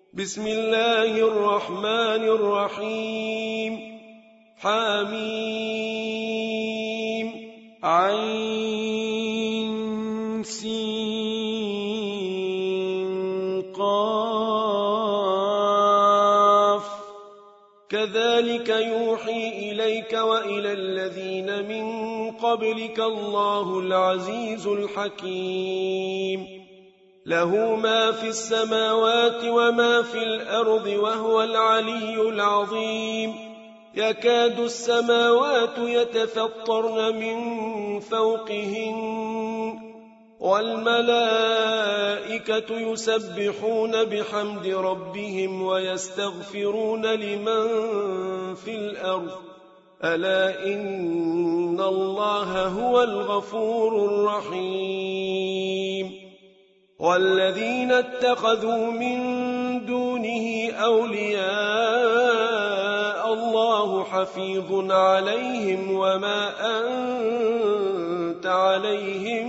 بسم الله الرحمن الرحيم. حميم عين سين قاف كذلك يوحي إليك وإلى الذين من قبلك الله العزيز الحكيم. له ما في السماوات وما في الأرض وهو العلي العظيم. يكاد السماوات يتفطرن من فوقهن والملائكة يسبحون بحمد ربهم ويستغفرون لمن في الأرض ألا إن الله هو الغفور الرحيم. والذين اتخذوا من دونه أولياء الله حفيظ عليهم وما أنت عليهم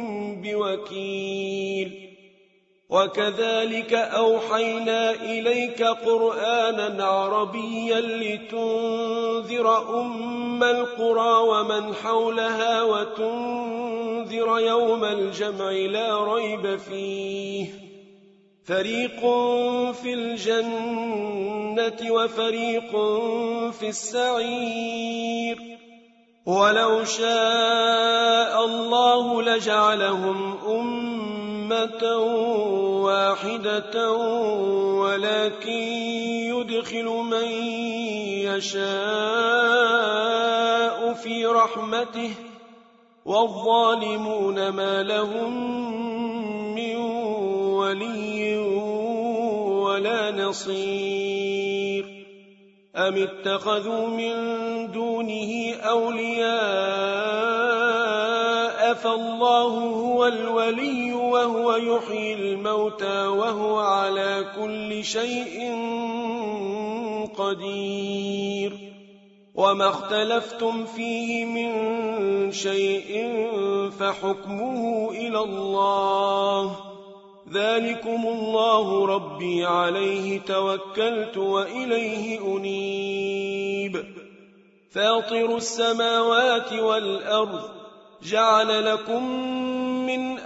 بوكيل. وكذلك أوحينا إليك قرآنا عربيا لتنذر أم القرى ومن حولها وتنذر يوم الجمع لا ريب فيه فريق في الجنة وفريق في السعير. ولو شاء الله لجعلهم أمة واحدة ولكن يدخل من يشاء في رحمته والظالمون ما لهم من ولي ولا نصير. أم اتخذوا من دونه أولياء فالله هو الولي وهو يحيي الموتى وهو على كل شيء قدير. وما اختلفتم فيه من شيء فحكمه إلى الله ذلكم الله ربي عليه توكلت وإليه أنيب. فاطر السماوات والأرض جعل لكم من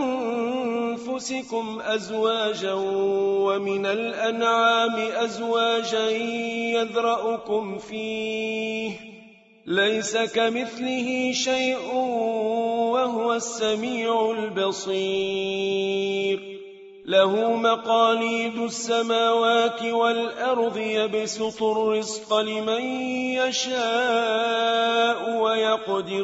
أنفسكم أزواجا ومن الأنعام أزواجا يذرأكم فيه ليس كمثله شيء وهو السميع البصير. له مقاليد السماوات والأرض يبسط الرزق لمن يشاء ويقدر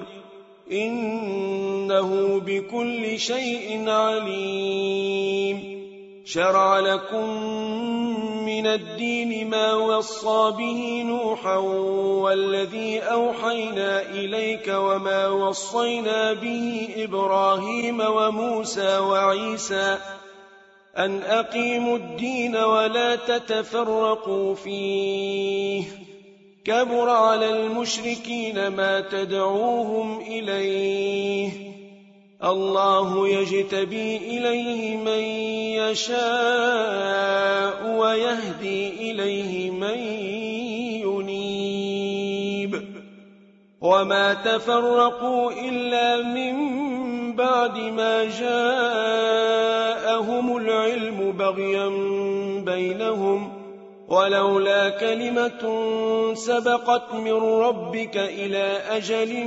إنه بكل شيء عليم. شرع لكم من الدين ما وصى به نوحا والذي أوحينا إليك وما وصينا به إبراهيم وموسى وعيسى أن أقيموا الدين ولا تتفرقوا فيه كبر على المشركين ما تدعوهم إليه. الله يجتبي إليه من يشاء ويهدي إليه من ينيب. وما تفرقوا إلا من بعد ما جاءهم العلم بغيا بينهم ولولا كلمة سبقت من ربك إلى أجل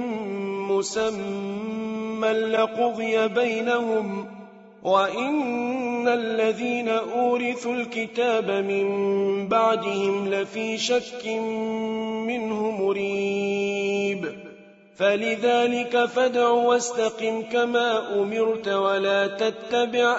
مسمى لقضي بينهم وإن الذين أورثوا الكتاب من بعدهم لفي شك منه مريب. فلذلك فادع واستقم كما أمرت ولا تتبع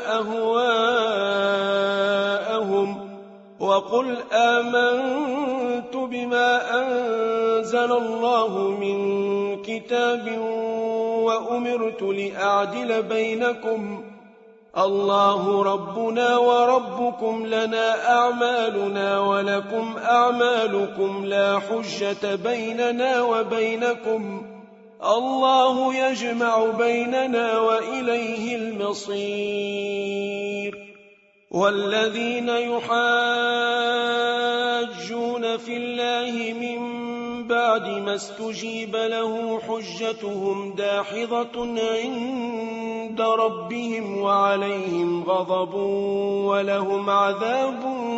أهواءهم وقل آمنت بما أنزل الله من كتاب وأمرت لأعدل بينكم الله ربنا وربكم لنا أعمالنا ولكم أعمالكم لا حجة بيننا وبينكم الله يجمع بيننا وإليه المصير. والذين يحاجون في الله من بعد ما استجيب له حجتهم داحضة عند ربهم وعليهم غضب ولهم عذاب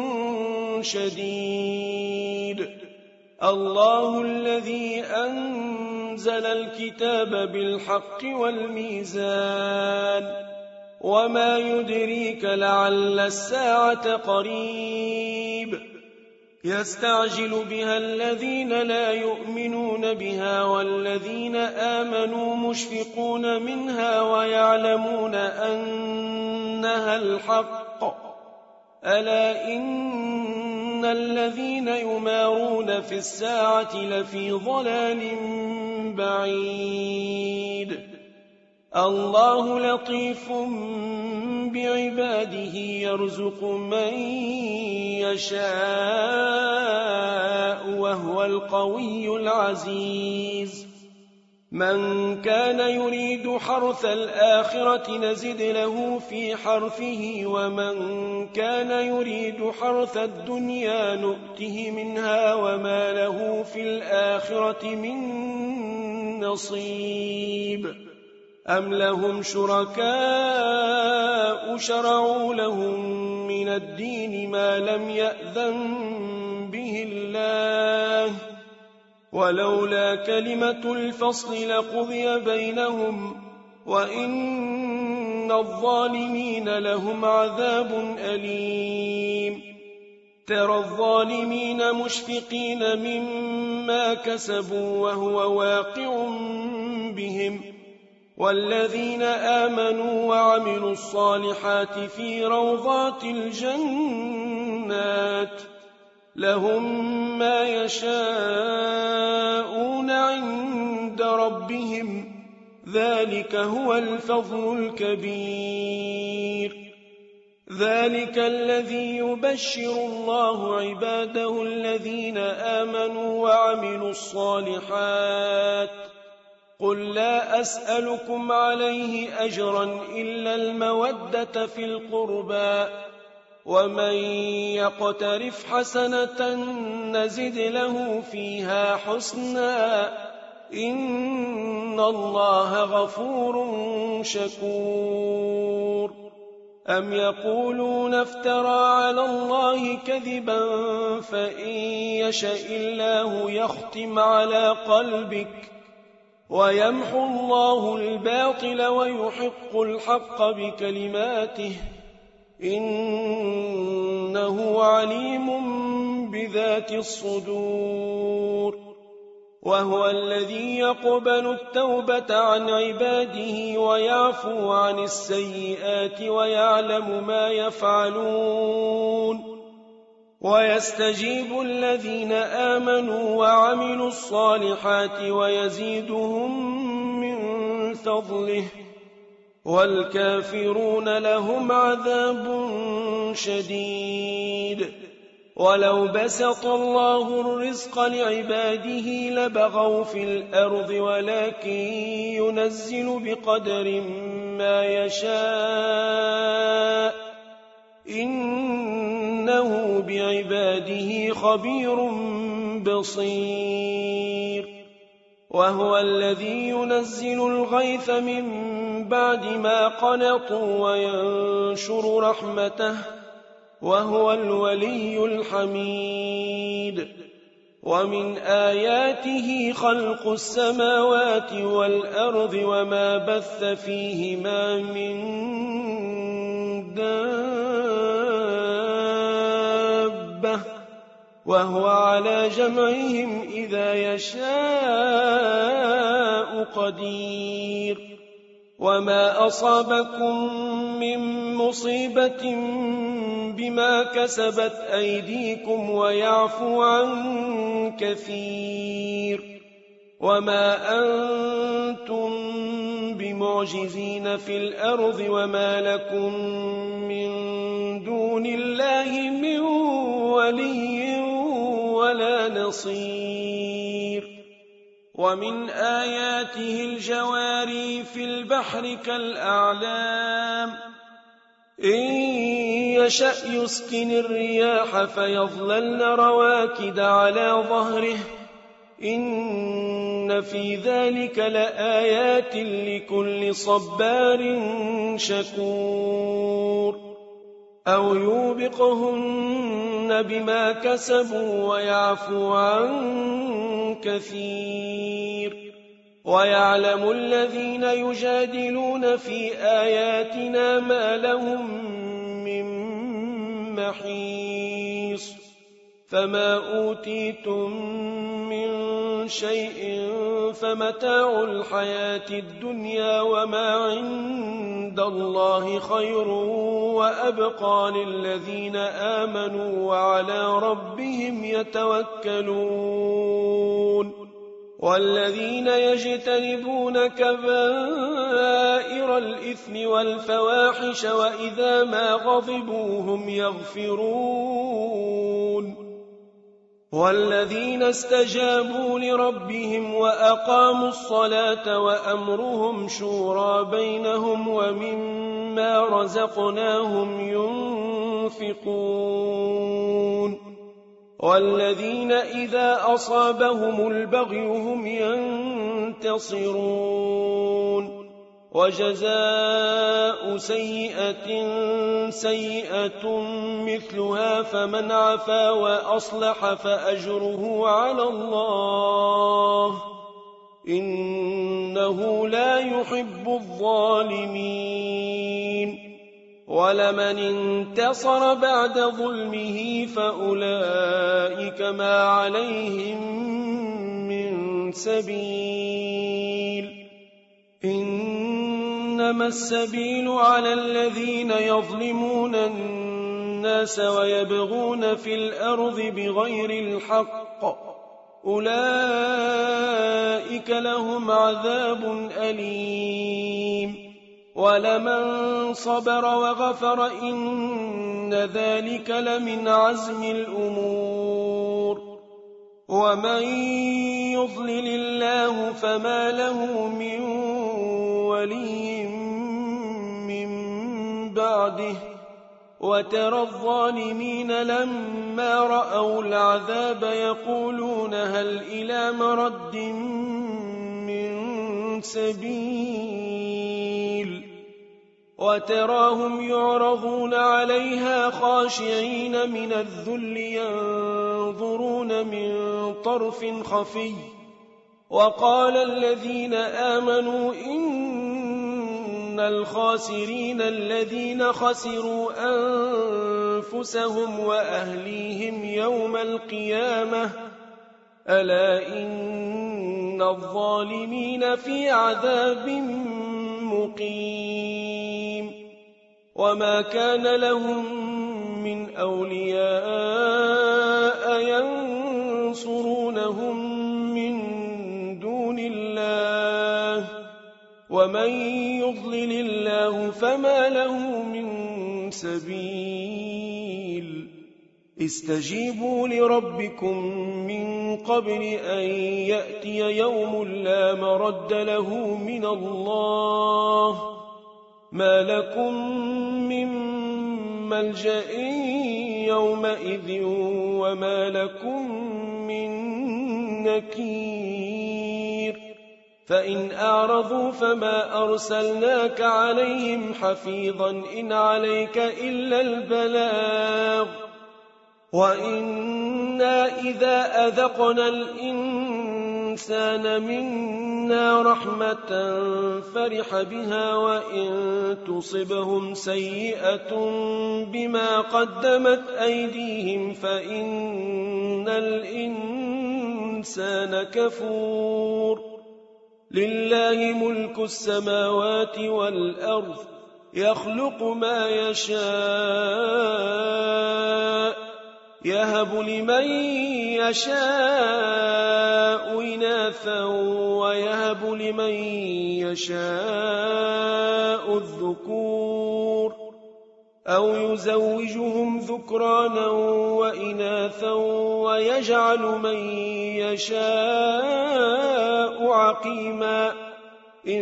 شديد. الله الذي أنزل الكتاب بالحق والميزان وما يدريك لعل الساعة قريب. يستعجل بها الذين لا يؤمنون بها والذين آمنوا مشفقون منها ويعلمون أنها الحق. ألا إن الذين يمارون في الساعة لفي ضلال بعيد. الله لطيف بعباده يرزق من يشاء وهو القوي العزيز. من كان يريد حرث الآخرة نزد له في حرثه ومن كان يريد حرث الدنيا نؤته منها وما له في الآخرة من نصيب. أم لهم شركاء شرعوا لهم من الدين ما لم يأذن به الله ولولا كلمة الفصل لقضي بينهم وإن الظالمين لهم عذاب أليم. ترى الظالمين مشفقين مما كسبوا وهو واقع بهم والذين آمنوا وعملوا الصالحات في روضات الجنات لهم ما يشاءون عند ربهم ذلك هو الفضل الكبير. ذلك الذي يبشر الله عباده الذين آمنوا وعملوا الصالحات. قل لا أسألكم عليه أجرا إلا المودة في القربى ومن يقترف حسنة نزد له فيها حسنا إن الله غفور شكور. أم يقولون افترى على الله كذبا فإن يشأ الله يختم على قلبك ويمحو الله الباطل ويحق الحق بكلماته إنه عليم بذات الصدور. وهو الذي يقبل التوبة عن عباده ويعفو عن السيئات ويعلم ما يفعلون ويستجيب الذين آمنوا وعملوا الصالحات ويزيدهم من فضله والكافرون لهم عذاب شديد. ولو بسط الله الرزق لعباده لبغوا في الأرض ولكن ينزل بقدر ما يشاء إنه بعباده خبير بصير. وهو الذي ينزل الغيث من بعد ما قنطوا وينشر رحمته وهو الولي الحميد. ومن آياته خلق السماوات والأرض وما بث فيهما من دابة وهو على جمعهم إذا يشاء قدير. وما أصابكم من مصيبة بما كسبت أيديكم ويعفو عن كثير. وما أنتم بمعجزين في الأرض وما لكم من دون الله من ولي ولا نصير. ومن آياته الجواري في البحر كالأعلام إن يشأ يسكن الرياح فيظللن رواكد على ظهره إن في ذلك لآيات لكل صبار شكور أو يوبقهن بما كسبوا ويعفو عن كثير ويعلم الذين يجادلون في آياتنا ما لهم من محيص فما أوتيتم من شيء فمتاع الحياة الدنيا وما عند الله خير وأبقى للذين آمنوا وعلى ربهم يتوكلون والذين يجتنبون كبائر الإثم والفواحش وإذا ما غضبوا هم يغفرون والذين استجابوا لربهم وأقاموا الصلاة وأمرهم شورى بينهم ومما رزقناهم ينفقون والذين إذا أصابهم البغي هم ينتصرون وجزاء سيئة سيئة مثلها فمن عفا وأصلح فأجره على الله إنه لا يحب الظالمين ولمن انتصر بعد ظلمه فأولئك ما عليهم من سبيل إنما السبيل على الذين يظلمون الناس ويبغون في الأرض بغير الحق أولئك لهم عذاب أليم ولمن صبر وغفر إن ذلك لمن عزم الأمور ومن يضلل الله فما له من ولي من بعده وترى الظالمين لما رأوا العذاب يقولون هل إلى مرد من سبيل وتراهم يعرضون عليها خاشعين من الذل ينظرون من طرف خفي وقال الذين آمنوا إن الخاسرين الذين خسروا أنفسهم وأهليهم يوم القيامة ألا إن الظالمين في عذاب مقيم وما كان لهم من أولياء ينصرونهم من دون الله ومن يضلل الله فما له من سبيل استجيبوا لربكم من قبل أن يأتي يوم لا مرد له من الله ما لكم من ملجأ يومئذ وما لكم من نكير فإن أعرضوا فما أرسلناك عليهم حفيظا إن عليك إلا البلاغ وإنا إذا أذقنا الإنسان منا رحمة فرح بها وإن تصبهم سيئة بما قدمت أيديهم فإن الإنسان كفور لله ملك السماوات والأرض يخلق ما يشاء يهب لمن يشاء إناثا ويهب لمن يشاء الذكور أو يزوجهم ذكرانا وإناثا ويجعل من يشاء عقيما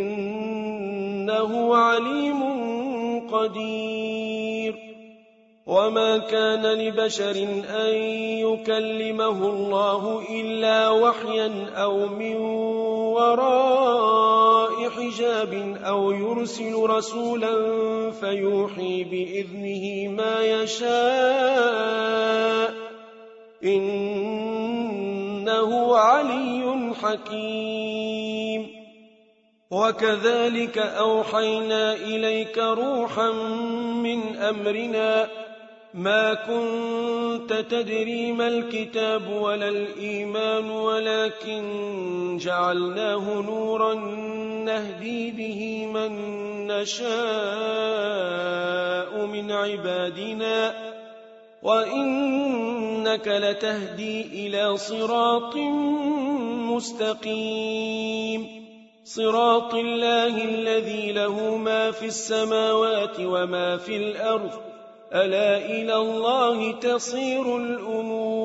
إنه عليم قدير وما كان لبشر أن يكلمه الله إلا وحيا أو من وراء حجاب أو يرسل رسولا فيوحي بإذنه ما يشاء إنه علي حكيم. وكذلك أوحينا إليك روحا من أمرنا ما كنت تدري ما الكتاب ولا الإيمان ولكن جعلناه نورا نهدي به من نشاء من عبادنا وإنك لتهدي إلى صراط مستقيم صراط الله الذي له ما في السماوات وما في الأرض ألا إلى الله تصير الأمور.